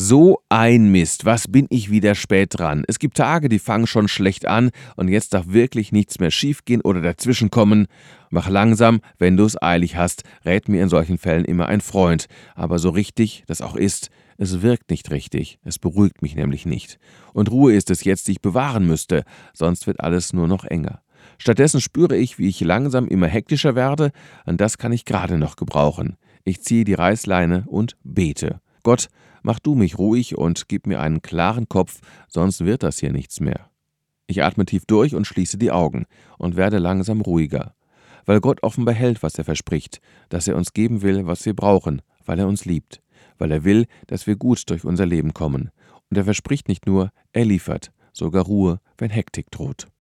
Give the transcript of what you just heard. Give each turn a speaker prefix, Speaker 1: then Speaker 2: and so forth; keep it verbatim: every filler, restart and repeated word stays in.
Speaker 1: So ein Mist, was bin ich wieder spät dran. Es gibt Tage, die fangen schon schlecht an und jetzt darf wirklich nichts mehr schiefgehen oder dazwischenkommen. Mach langsam, wenn du es eilig hast, rät mir in solchen Fällen immer ein Freund. Aber so richtig das auch ist, es wirkt nicht richtig, es beruhigt mich nämlich nicht. Und Ruhe ist es jetzt, die ich bewahren müsste, sonst wird alles nur noch enger. Stattdessen spüre ich, wie ich langsam immer hektischer werde, und das kann ich gerade noch gebrauchen. Ich ziehe die Reißleine und bete. Gott, mach du mich ruhig und gib mir einen klaren Kopf, sonst wird das hier nichts mehr. Ich atme tief durch und schließe die Augen und werde langsam ruhiger. Weil Gott offenbar hält, was er verspricht, dass er uns geben will, was wir brauchen, weil er uns liebt, weil er will, dass wir gut durch unser Leben kommen. Und er verspricht nicht nur, er liefert sogar Ruhe, wenn Hektik droht.